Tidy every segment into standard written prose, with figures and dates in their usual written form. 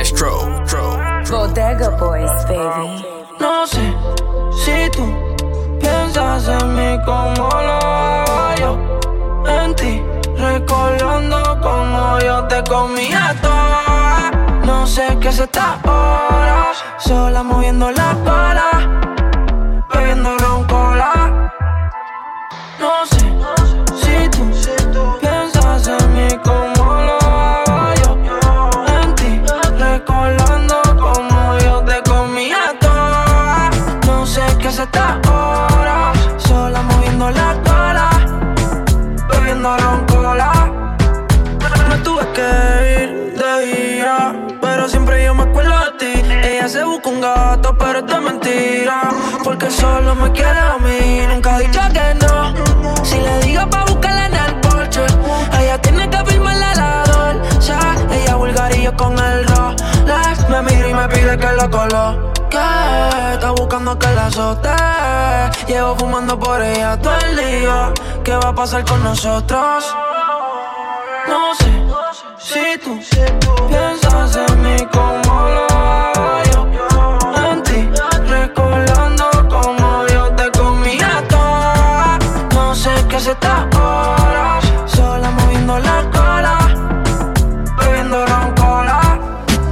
Bodega Boys, baby. No sé si tú piensas en mí como lo hago yo. En ti, recordando como yo te comía toda. No sé qué es esta hora, sola moviendo la cola, bebiendo ron cola. No sé si tú piensas en mí como lo hago yo. En ti, recordando como yo te comía toda. No sé qué es esta hora, sola moviendo la cola, bebiendo ron cola. Me tuve que ir de gira, pero siempre yo me acuerdo de ti. Ella se busca un gato, pero es de mentira, porque solo me quiere a mí. Nunca ha dicho que no. Si le digo pa' buscarla en el porche, ella tiene que firmarle la dolce. Ella vulgar y yo con el Rolex. Me mira y me pide que lo coloque. Está buscando que la azote. Llevo fumando por ella todo el día. ¿Qué va a pasar con nosotros? No sé si tú piensas en mí como lo hago yo. En ti, recordando como yo te comía toda. No sé qué es esta hora, sola moviendo la cola, bebiendo ron cola.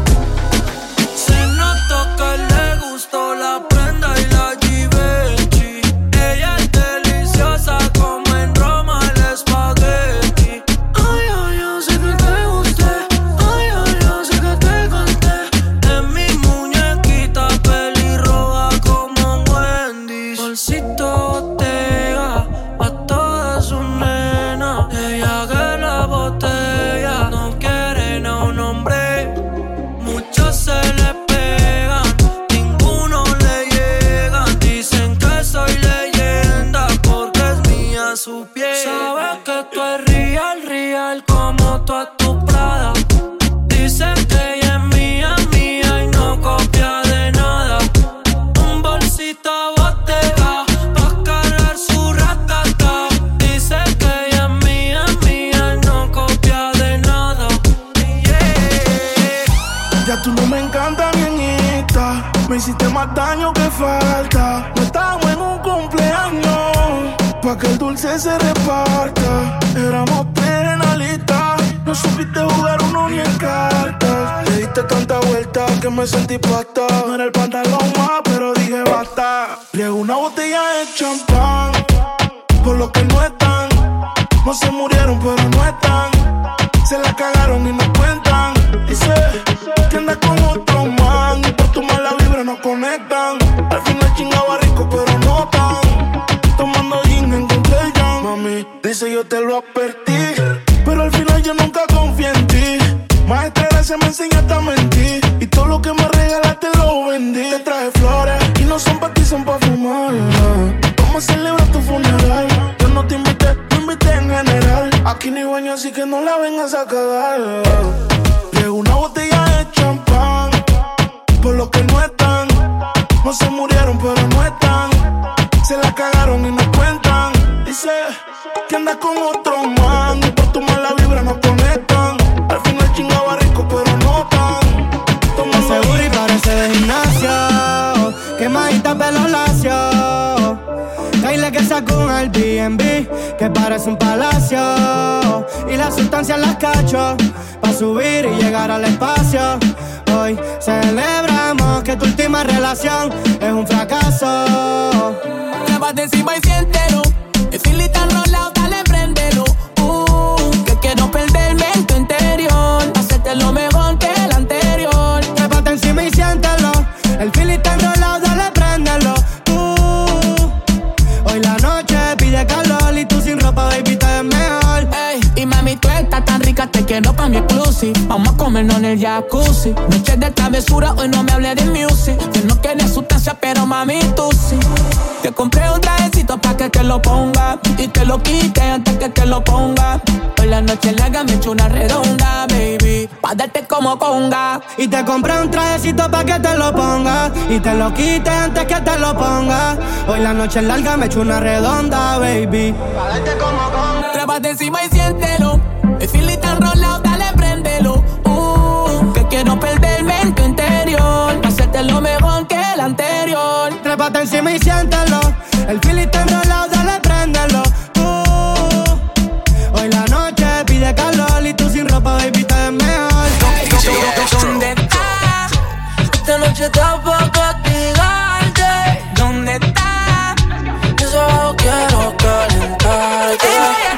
Se notó que le gustó la prenda y la Givenchy. Ella es deliciosa como en Roma el espagueti. Ay, ay, yo sé que te gusté. Ay, ay, yo sé que te conté. En mi muñequita pelirroja como Wendy's. Bolsito botella a todas sus nenas. Ella que la botella no quiere a un hombre. Muchos se le pegan, ninguno le llega. Dicen que soy leyenda porque es mía su piel. Sabes que tú es real, real como tú a tu Prada. Dicen que ella es mía, mía y no copia de nada. Un bolsito botella pa' cargar su ratata. Dice que ella es mía, mía y no copia de nada. Ya tú no me encantas, bienita. Me hiciste más daño que falta. No estamos en un cumpleaños pa' que el dulce se reparta. Éramos penalistas, no supiste jugar uno ni en cartas. Le diste tanta vuelta que me sentí pasta. No era el pantalón más, pero dije basta. Riego una botella de champán por los que no están. No se murieron, pero no están. Se la cagaron y no cuentan. Dice que anda con otro man y por tu mala vibra no conectan. Al final chingaba rico, pero no tan. Tomando gin encontré el jam. Mami, dice yo te lo advertí, pero al final yo nunca confié en ti. Maestra, gracias, me enseñaste a mentir. Y todo lo que me regalaste lo vendí. Te traje flores y no son pa' ti, son pa' fumar. Vamos a celebrar tu funeral. Yo no te invité, te invité en general. Aquí ni baño, así que no la vengas a cagar. Llevo una botella de champán por los que no están. No se murieron, pero no están. Se la cagaron y no cuentan. Dice que anda con otro man y por tu mala vibra no conectan. Al final chingaba rico, pero no tan. Toma seguro y parece de gimnasio. Quemadita pelo lacio. Caile que sacó un Airbnb que parece un palacio. Y las sustancias las cacho pa' subir y llegar al espacio. Hoy celebramos que tu última relación es un fracaso. Llévate encima y siéntelo. El feeling tan rolado, dale, préndelo. Que quiero perderme en tu interior. Hacerte lo mejor que el anterior. Llévate encima y siéntelo. El feeling tan rolado, dale, préndelo. Hoy la noche pide calor y tú sin ropa, baby, te ves mejor. Ey, y mami, tú estás tan rica, te quiero pa' mi exclusive. Vamos a comernos en el jacuzzi. Noche de travesura, hoy no me hablé de music. Yo no quería sustancia, pero mami, tú sí. Te compré un trajecito pa' que te lo ponga y te lo quite antes que te lo ponga. Hoy la noche larga me echo una redonda, baby, pa' darte como conga. Y te compré un trajecito pa' que te lo ponga y te lo quite antes que te lo ponga. Hoy la noche larga me echo una redonda, baby, pa' darte como conga. Trépate encima y siéntelo. El feeling tan rolado, dale, préndelo. Que quiero perderme en Monta encima y siéntelo. El fili está enrolado, dale, préndelo. Hoy la noche pide calor y tú sin ropa, baby, te ves mejor. ¿Dónde estás? Esta noche tampoco castigarte. ¿Dónde estás? Yo solo quiero calentarte.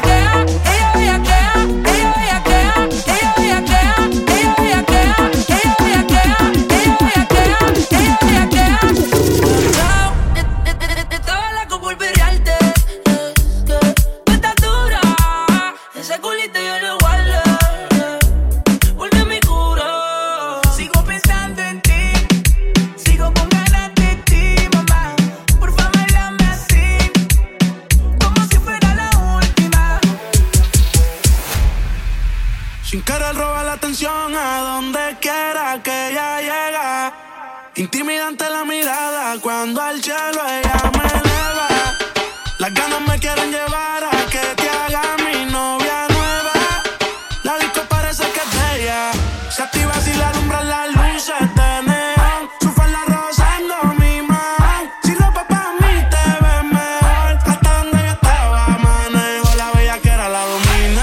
Sin querer robar la atención a donde quiera que ella llega. Intimidante la mirada cuando al cielo ella me eleva. Las ganas me quieren llevar a que te haga mi novia nueva. La disco parece que es de ella. Se activa si la alumbran las luces de neón. Su falda rozando mi mano. Si ropa pa' mí te ves mejor. Hasta donde yo estaba manejo. La bella que era la domina.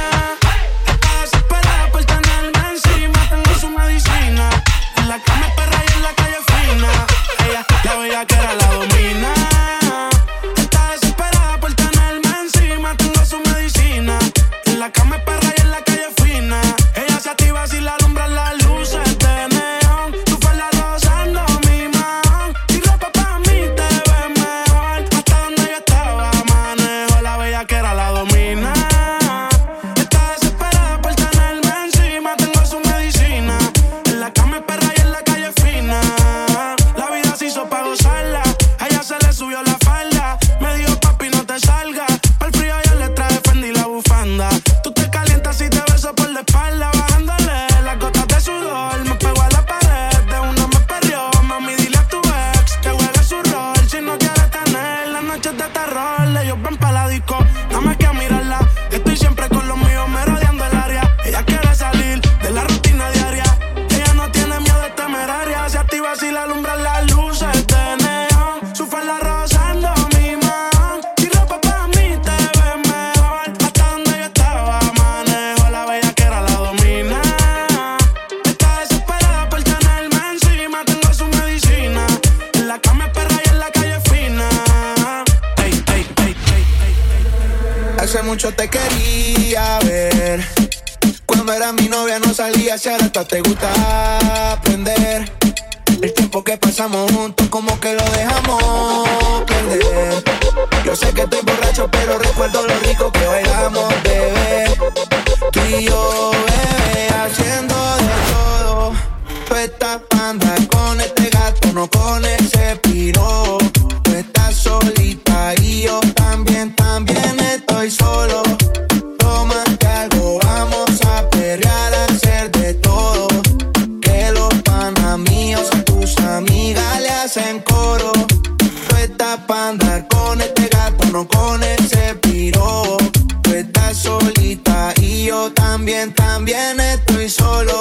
La cama es perra y en la calle fina. Ella, la bella que era la domina. Está desesperada por tenerme encima. Tengo su medicina. En la cama es perra y en la calle fina. Ella se activa si la alumbran las luces de neón. Tu falda rozando mi mano. Si ropa pa' mí te ves mejor. Hasta donde yo estaba manejo. La bella que era la domina. Está desesperada por tenerme encima. Tengo su medicina. En la cama es perra y en la calle fina. La vida se hizo pa' gozarla. A ella se le subió la falda. Me dijo papi no te salgas. Pa'l frío yo le traje Fendi la bufanda. Tú te calientas si te beso por la espalda. Bajándole las gotas de sudor. Me pegó a la pared, de una me perrió. Mami dile a tu ex que juegue su rol. Si no quieres tener las noches de terror. Ellos van pa' la disco, nada más que a mirarla. Estoy siempre con los míos, me rodeando el área. Ella quiere salir de la rutina diaria. Ella no tiene miedo de temeraria. Se activa si la alumbran las luces de neón. Su falda rozando mi mano. Si ropa pa' mí te ves mejor. Hasta donde yo estaba manejo. La bella que era la domina. Está desesperada por tenerme encima. Tengo su medicina. En la cama es perra y en la calle fina. Ey, ey, ey, ey, ey. Hace mucho te quería ver. Cuando era mi novia no salía, si ahora te gusta aprender. El tiempo que pasamos juntos como que lo dejamos perder. Yo sé que estoy borracho pero recuerdo lo rico que bailamos, bebé. Tú y yo, bebé, haciendo de todo. Tú estás pa' andar con este gato, no con ese piro. Tú estás solita y yo también estoy solo. Tómate algo, vamos a perrear, a hacer de todo. Que los panas míos a tus amigas le hacen coro. Tú estás pa' andar con este gato, no con ese piro. Tú estás solita y yo también estoy solo.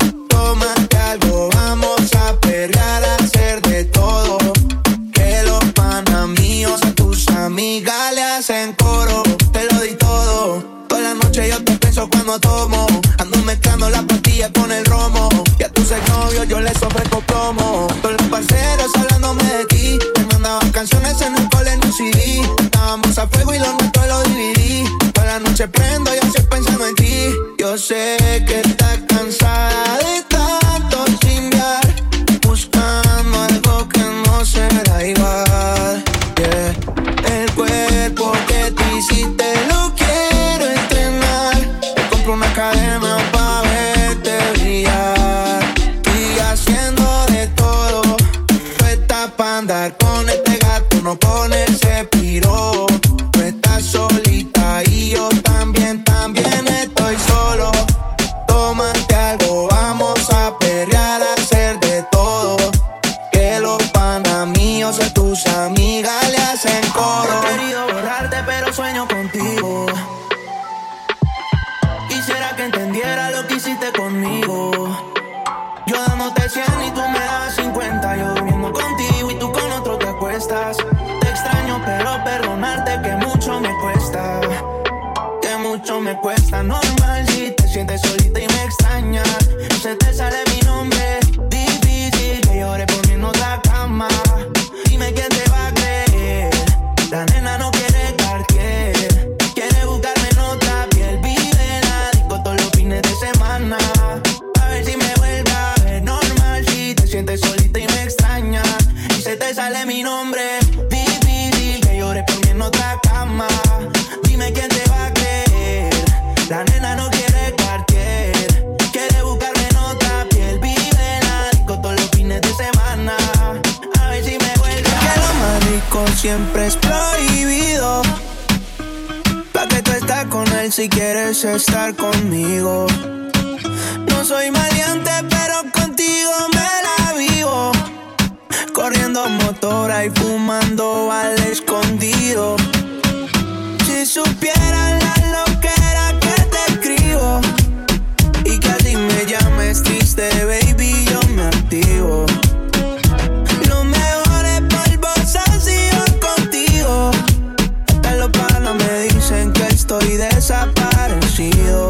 Tómate algo, vamos a perrear, a hacer de todo. Que los panas míos a tus amigas le hacen coro. Te lo di todo. Toda la noche yo te pienso cuando tomo. Ando mezclando las pastillas con el romo. Y a tus exnovios yo les ofrezco plomo. Todos los parceros hablándome de ti. Me mandaban canciones en el cole en un CD. Estábamos a fuego y lo nuestro lo dividí. Toda la noche prendo y así pensando en ti. Yo sé que estás cansada de tanto chimbear, buscando algo que no será igual. Yeah. El cuerpo que te hiciste lo quiero estrenar. Te compro una cadena pa' verte brillar. Y haciendo de todo. Tú estás pa' andar con este gato, no con ese piro. Tú estás solita y yo también estoy solo. Toma está normal si te sientes solita y me extrañas. Se te sale mi nombre, difícil que llore por mí en otra cama. Dime quién te va a creer. La nena no quiere Cartier, quiere buscarme en otra piel. Vive la disco todos los fines de semana. A ver si me vuelve a ver normal si te sientes solita y me extrañas. Y se te sale mi nombre, difícil que llore por mí en otra cama. Dime quién te va a creer. La nena no quiere Cartier, quiere buscarme en otra piel. Vive la disco todos los fines de semana. A ver si me vuelve a ver. Que lo más rico siempre es prohibido. Pa' que tú estás con él si quieres estar conmigo. No soy maleante, pero contigo me la vivo. Corriendo motora y fumando al escondido. Si supieran la loquera que te escribo y que así me llames triste, baby, yo me activo. Los mejores polvos han sido contigo. Hasta los panas me dicen que estoy desaparecido.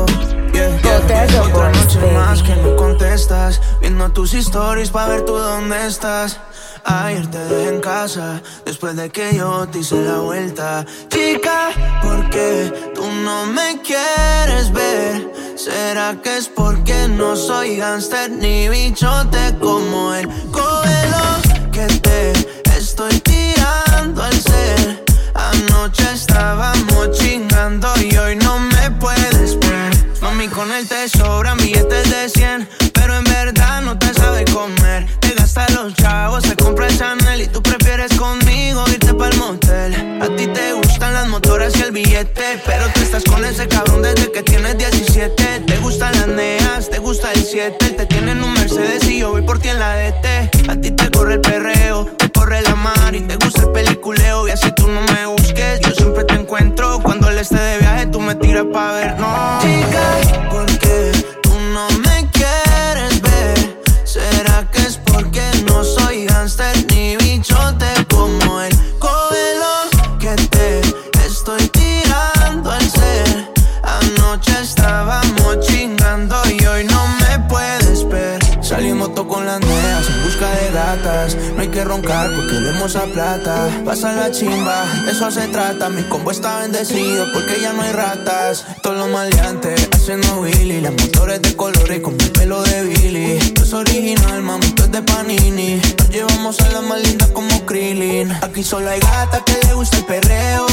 Otra noche más que no contestas, viendo tus stories pa' ver tú dónde estás. Ayer te dejé en casa, después de que yo te hice la vuelta. Chica, ¿por qué tú no me quieres ver? ¿Será que es porque no soy gangster ni bichote como él? Cógelo, que te estoy tirando al ser. Anoche estábamos chingando y hoy no me puedes ver. Mami, con él te sobran billetes de 100, pero en verdad no te sabe comer. Te gasta los chavos, te compra el Chanel y tú prefieres conmigo irte pa'l motel. A ti te gustan las motoras y el billete, pero tú estás con ese cabrón desde que tienes 17. Te gustan las neas, te gusta el 7. Él te tiene en un Mercedes y yo voy por ti en la DT. A ti te corre el perreo, te corre la mar y te gusta el peliculeo. Y así tú no me busques, yo siempre te encuentro. Cuando él esté de viaje tú me tiras pa' ver, no. Chica, ¿por qué tú no me quieres ver? ¿Será que es porque no soy gangster ni bichote como él? Cógelo, que te estoy tirando al ser. Anoche estábamos chingando y hoy no me puedes ver. Salimos todos con las neas en busca de gatas. No hay que roncar porque leemos a plata. Pasa la chimba, de eso se trata. Mi combo está bendecido porque ya no hay ratas. Todos los maleantes haciendo Willy. Las motores de colores con mi pelo de Billy. No es original, mami, tú es de Panini. Nos llevamos a las más lindas como Krillin. Aquí solo hay gatas que le gusta el perreo.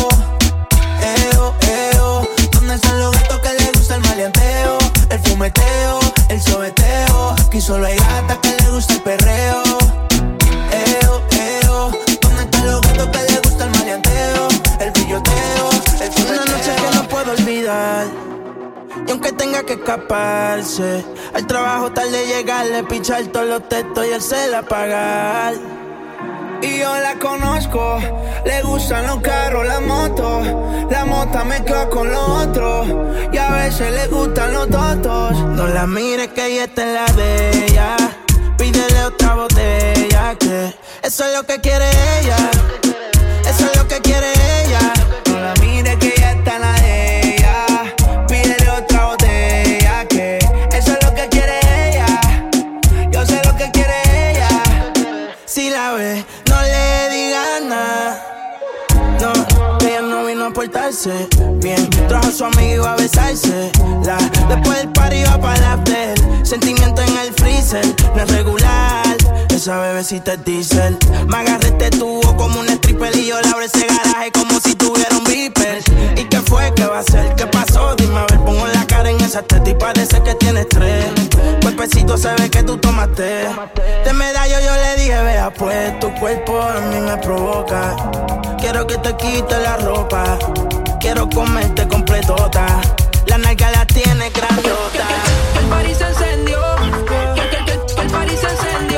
Eo, eo. ¿Dónde están los gatos que le gusta el maleanteo? El fumeteo, el sobeteo. Aquí solo hay gatas que le gusta el perreo. Eo, eo. ¿Dónde están los gatos que le gusta el maleanteo? El billoteo, el fumeteo. Una noche que no puedo olvidar. Y aunque tenga que escaparse, al trabajo tarde llegarle, pichar todos los textos y el cel apagar. Y yo la conozco, le gustan los carros, la moto. La mota mezcla con lo otro. Y a veces le gustan los totos. No la mires que ella está en la de ella. Pídele otra botella, que eso es lo que quiere ella. Eso es lo que quiere ella. No la mires que ella está en la de ella. Pídele otra botella, que eso es lo que quiere ella. Yo sé lo que quiere ella. Si la ves, no le digas nada. No, que ella no vino a portarse bien. Trajo a su amiga y iba a besarse. Después del party iba para el after. Sentimiento en el freezer, no es regular. Esa bebecita es diesel. Me agarré este tubo como un stripper y yo le abro ese garaje como si tuviera un beeper. ¿Y qué fue? ¿Qué va a hacer? ¿Qué pasó? Dime a ver, pongo la cara en esa teta y parece que tiene estrés. Cuerpecito se ve que tú tomaste. De medallo yo le dije, vea pues, tu cuerpo a mí me provoca. Quiero que te quite la ropa. Quiero comerte completota. La nalga la tiene grandota. El party se encendió. El party se encendió.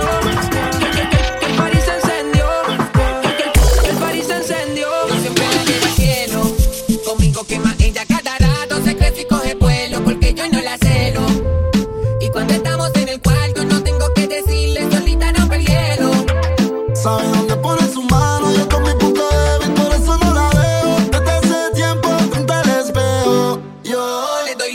El party se encendió. El party se encendió. Yo siempre la llevo al cielo. Conmigo quema ella cada rato. Se crece y coge vuelo porque yo no la celo. Y cuando estamos en el cuarto no tengo que decirle solita no el hielo. Sabe dónde pone su mano y esto es mi punto débil, por eso no la veo. Desde hace tiempo frente al espejo.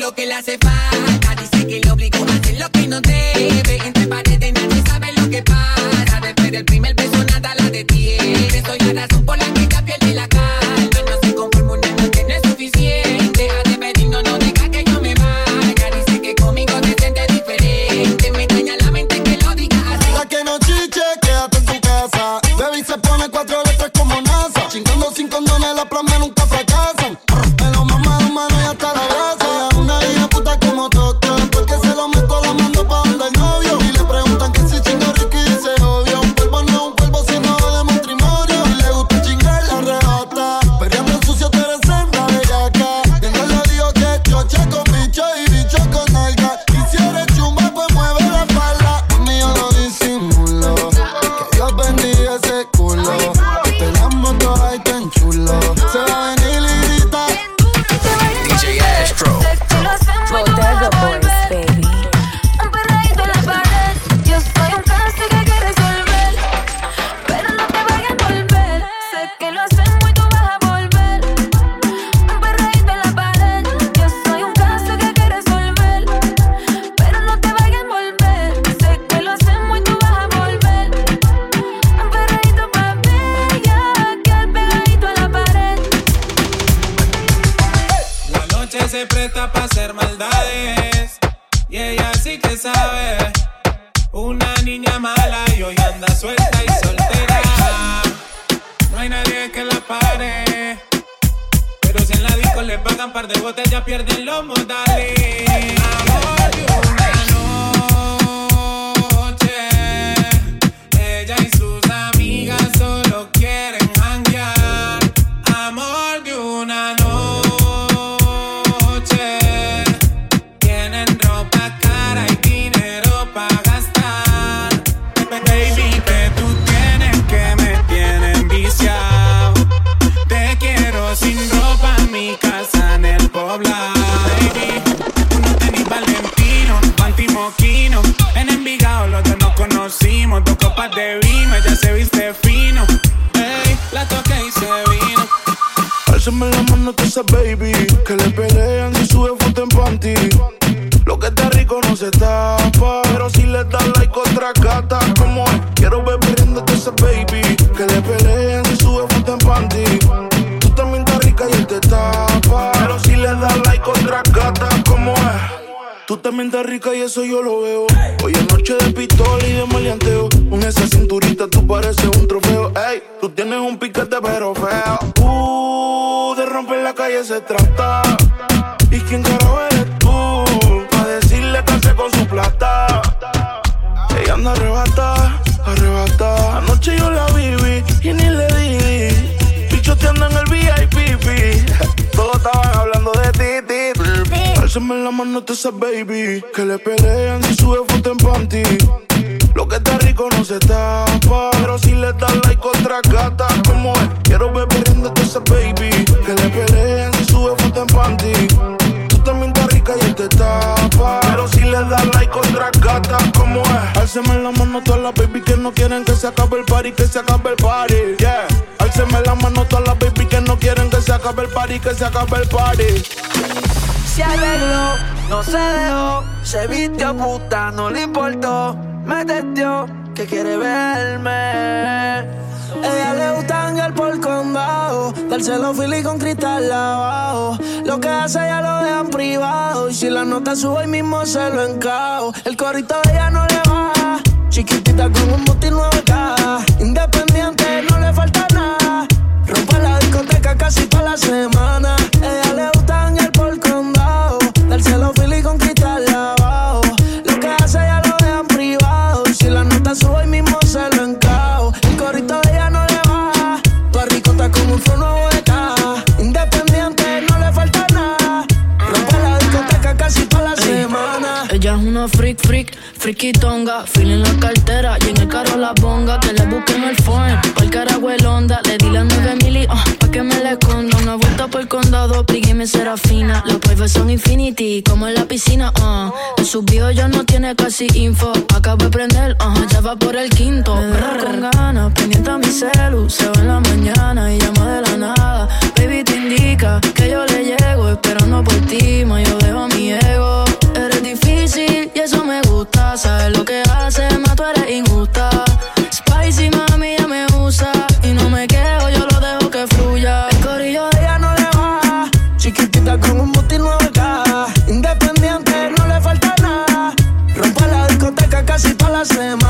lo que le hace falta. Dice que le obligó a hacer lo que no debe. Entre paredes nadie sabe lo que pasa. Después del primer beso nada la detiene. Soy la razón por la que ella pierde la calma. No se conforma una noche, no es suficiente. A de pedirnos no deja que yo me vaya. Dice que conmigo se siente diferente. Me daña la mente que lo diga así. La que no chiche, quédate en tu casa. Baby se pone 4 letras como NASA. Chingando sin condones, las plomas nunca fracasan. Me lo mama de mano y hasta la brasa. Ella una hija puta como toca. Porque se lo meto la mano pa' donde el novio. Y le preguntan que si chinga rico y dice obvio. Un polvo no es un polvo sino de matrimonio. Y le gusta chingar la arrebata. Peleando sucio te eres senda bellaca. Tengo le digo que choche con bicho y bicho con alga. Y si eres chumba pues mueve la espalda. Conmigo lo disimulo. Que Dios bendiga ese culo. Te la moto ahí tan chulo. Se va a venir y grita. DJ Astro. Bodega Boys, baby. Un perreíto en la pared. Yo soy un caso que hay que resolver. Pero no te vayas a volver. Sé que lo hacemos y tú vas a volver. Un perreíto en la pared. Yo soy un caso que hay que resolver. Pero no te vayas a volver. Sé que lo hacemos y tú vas a volver. Un perreíto pa' bella, que al pegadito a la pared. La noche se presta para hacer maldades y ella sí que sabe. Una niña mala y hoy anda suelta y soltera. No hay nadie que la pare, pero si en la disco le pagan par de botellas pierden los modales. Amor de una noche, ella y sus amigas solo quieren janguear. Amor de una noche, tienen ropa cara y dinero para gastar. Baby, que tú tienes que me tienen viciado. Te quiero sin ropa en mi casa en el poblado. Baby, uno tenis Valentino, panty moquino. En Envigado los dos nos conocimos. 2 copas de vino, ella se viste fino. Ey, la toqué y se vino. Álzame la mano tú esa baby. Que le pelean si sube foto en panty. Lo que está rico no se tapa. Pero si le das like otra gata. Como es, quiero ver riéndote esa baby. Que le pelean si sube foto en panty. Tú también estás rica y él te tapa. Pero si le das like otra gata. Como es, tú también estás rica y eso yo lo veo. Hoy es noche de pistola y de maleanteo. Con esa cinturita tú pareces un trofeo. Ey, tú tienes un piquete pero feo. De romper la calle se trata. ¿Y quién carajo eres tú? Pa' decirle que hace con su plata. Ella anda arrebata, arrebata. Anoche yo la viví y ni le di. Bichos te andan en el VIP. Todos estaban hablando de ti. Álzame la mano te esa baby. Que le pelean si sube foto en panty. Lo que está rico no se tapa. Pero si le das like otra gata. Como es, quiero ver riéndote esa baby. Que le peleen si sube foto en panty. Tú también estás rica y él te tapa. Pero si le das like otra gata. Como es, álceme la mano todas las baby que no quieren que se acabe el party. Que se acabe el party, yeah. Álceme la mano todas las baby que no quieren que se acabe el party. Que se acabe el party. Se arregló, no se dejó. Se vistió puta, no le importó. Me testeó, que quiere verme. Ella le gusta hangar por condado. Dárselo fili con cristal abajo. Lo que hace ella lo dejan privado. Y si la nota sube, ahí mismo se lo encao. El corrito de ella no le baja. Chiquitita con un botín 9K. Independiente, no le falta nada. Rompe la discoteca casi toda la semana. Ella le gusta hangar por condado. Dárselo fili con cristal abajo. Lo que hace ella lo dejan privado. Y si la nota sube, ahí mismo se lo encao. El corrito de ella no le baja. Tu ricota como un flow 9K. Independiente, no le falta nada. Rompe la discoteca casi toda la semana. Ella es una friquitonga. Feel en la cartera y en el carro la ponga. Que le busquen el phone, pa'l carajo el onda. Le di las 9,000 y pa' que me la esconda. Una vuelta por el condado, prígueme Serafina. Los pruebas son infinity, como en la piscina, En sus videos ya no tiene casi info. Acabo de prender, ya va por el quinto. Con ganas, pendiente a mi celu. Se va en la mañana y llama de la nada. Baby, te indica que yo le llego, esperando por ti, ma yo dejo mi hacemos